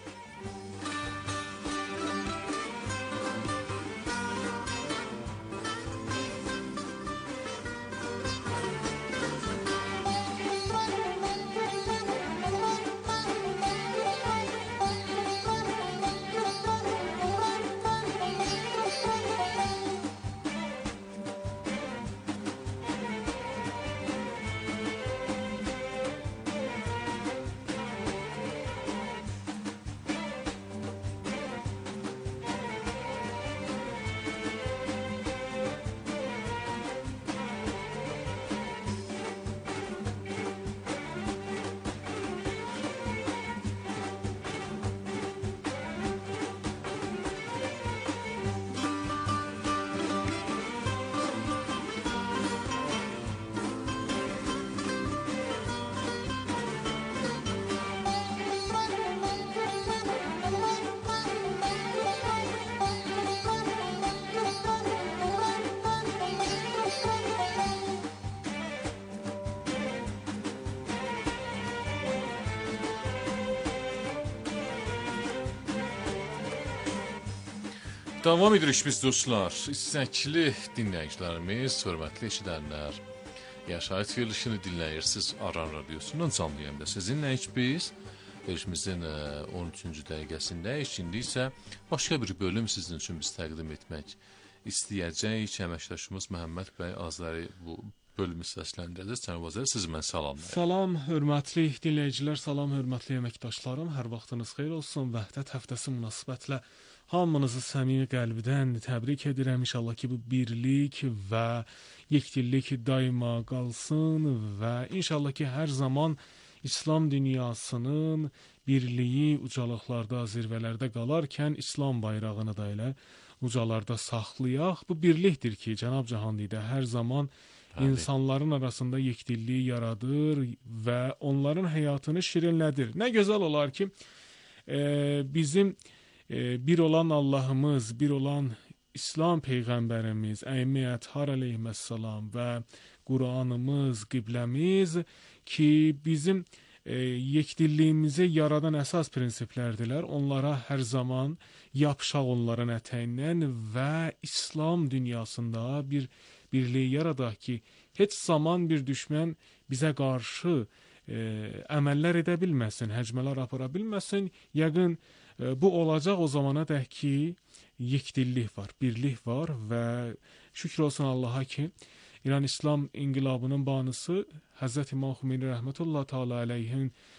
Davam edirik biz dostlar. İstəkli dinləyicilərimiz, hörmətli eşidənlər, Yaşayət verilişini dinləyirsiniz Aran Radiosundan canlı yayımda. Sizinlə biz verilişimizin on üçüncü dəqiqəsindəyik. İndi isə başqa bir bölüm sizin üçün biz təqdim etmək istəyəcəyik. Əməkdaşımız Məhəmməd bəy Azəri bu bölümü səsləndirəcək. Cənab Azəri, siz mən salamlayın. Salam, hörmətli dinləyicilər, salam, hörmətli əməkdaşlarım. Hər vaxtınız xeyir olsun. Vəhdət həftəsi münasibətlə hamınızı səmimi qəlbdən təbrik edirəm. İnşallah ki, bu birlik və yekdillik daima qalsın və inşallah ki, hər zaman İslam dünyasının birliyi ucalıqlarda, zirvələrdə qalarkən İslam bayrağını da elə ucalarda saxlayaq. Bu birlikdir ki, Cənab Cahandidə hər zaman insanların arasında yekdilliyi yaradır və onların həyatını şirinlədir. Nə gözəl olar ki, e, bizim bir olan Allahımız, bir olan İslam Peyğəmbərimiz, Əimə Əthar əleyhissalam və Quranımız, qibləmiz ki, bizim e, yekdilliyimizi yaradan əsas prinsiplərdilər. Onlara hər zaman yapışaq onların ətəyindən və İslam dünyasında bir birliyi yaradaq ki, heç zaman bir düşmən bizə qarşı e, əməllər edə bilməsin, həcmələr apara bilməsin. Yəqin bu olacaq o zamana dək ki, yekdillik var, birlik var və şükür olsun Allaha ki, İran İslam İnqilabının banısı Həzrət İmam Xümeyni rəhmətullah təala əleyhin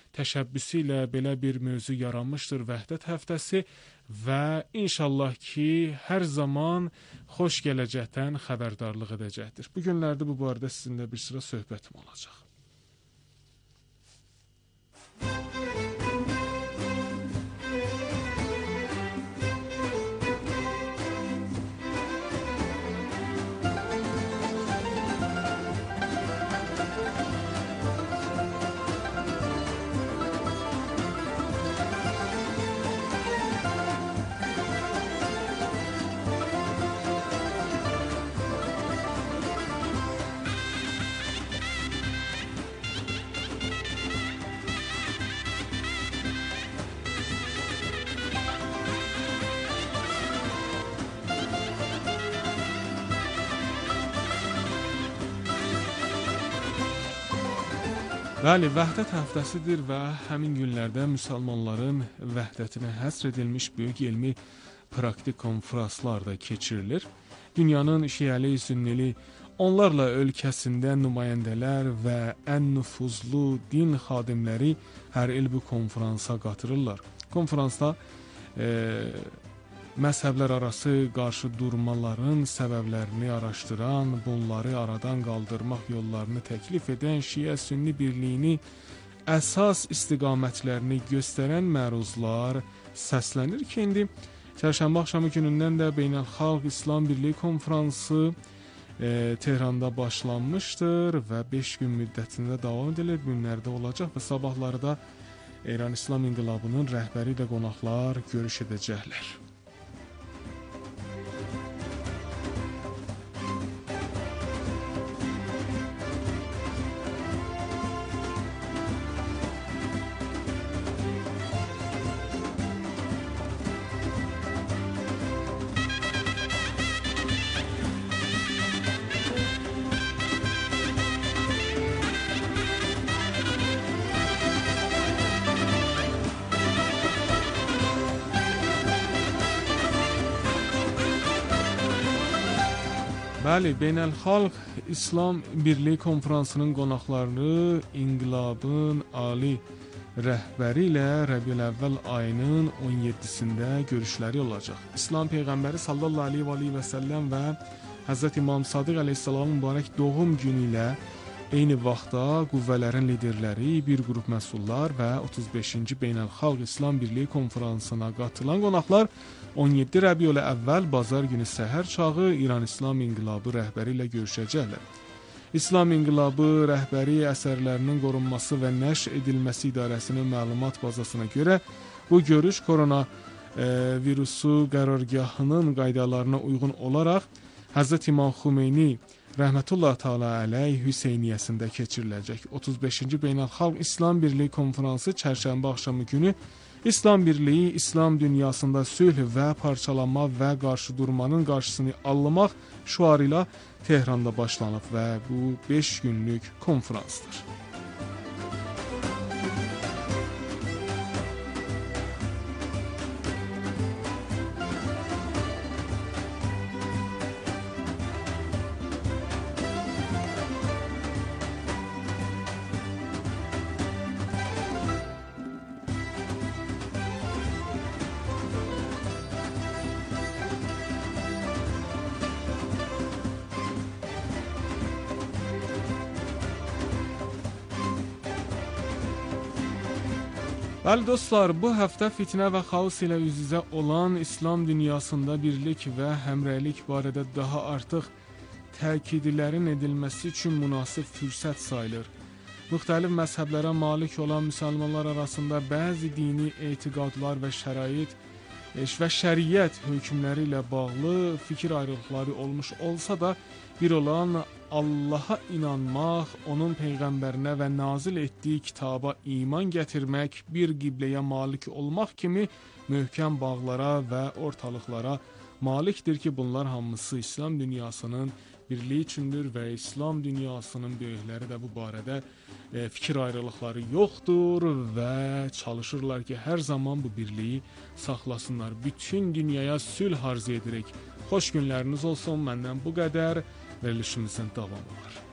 təşəbbüsü ilə belə bir mövzu yaranmışdır Vəhdət həftəsi və inşallah ki, hər zaman xoş gələcəkdən xəbərdarlıq edəcəkdir. Bu günlərdə bu barədə sizinlə bir sıra söhbətim olacaq. Bəli, Vəhdət həftəsidir və həmin günlərdə müsəlmanların vəhdətinə həsr edilmiş böyük elmi praktik konferanslar da keçirilir. Dünyanın şiəli, sünnili, onlarla ölkəsində nümayəndələr və ən nüfuzlu din xadimləri hər il bu konferansa qatırırlar. Konferansda e, məzhəblər arası qarşı durmaların səbəblərini araşdıran, bunları aradan qaldırmaq yollarını təklif edən şiə-sünni birliyini əsas istiqamətlərini göstərən məruzlar səslənir ki, indi çərşənbə axşamı günündən də Beynəlxalq İslam Birliyi konferansı e, Tehranda başlanmışdır və beş gün müddətində davam edilir, günlərdə olacaq və sabahları da İran İslam İnqilabının rəhbəri ilə qonaqlar görüş edəcəklər. Bəli, Beynəlxalq İslam Birliyi konferansının qonaqlarını İnqilabın ali rəhbəri ilə Rəbiül-Əvvəl ayının on yeddisində görüşləri olacaq. İslam Peyğəmbəri sallallahu aleyhi və səlləm və Həzrət İmam Sadiq əleyhissalamın mübarək doğum günü ilə eyni vaxtda qüvvələrin liderləri, bir qrup məsullar və otuz beşinci Beynəlxalq İslam Birliyi konferansına qatılan qonaqlar on yeddi Rəbiül-Əvvəl bazar günü səhər çağı İran İslam İnqilabı rəhbəri ilə görüşəcəklər. İslam İnqilabı rəhbəri əsərlərinin qorunması və nəşr edilməsi idarəsinin məlumat bazasına görə bu görüş korona e, virusu qərargahının qaydalarına uyğun olaraq Həzrət İmam Xümeyni rəhmətullah təala əleyh Hüseyniyyəsində keçiriləcək. otuz beşinci Beynəlxalq İslam Birliyi konferansı çərşənbə axşamı günü İslam Birliyi, İslam dünyasında sülh və parçalanma və qarşıdurmanın qarşısını almaq şüarı ilə Tehranda başlanıb və bu beş günlük konferansdır. Bəli dostlar, bu həftə fitnə və xaos ilə üz-üzə olan İslam dünyasında birlik və həmrəylik barədə daha artıq təkidlərin edilməsi üçün münasib fürsət sayılır. Müxtəlif məzhəblərə malik olan müsəlmanlar arasında bəzi dini etiqadlar və şərait və şəriət hökmləri ilə bağlı fikir ayrılıqları olmuş olsa da, bir olan Allaha inanmaq, onun peyğəmbərinə və nazil etdiyi kitaba iman gətirmək, bir qibləyə malik olmaq kimi möhkəm bağlara və ortalıqlara malikdir ki, bunlar hamısı İslam dünyasının birliyi üçündür və İslam dünyasının böyükləri də bu barədə e, fikir ayrılıqları yoxdur və çalışırlar ki, hər zaman bu birliyi saxlasınlar. Bütün dünyaya sülh arzu edirik. Xoş günləriniz olsun, məndən bu qədər. Verilişimizin davamı var.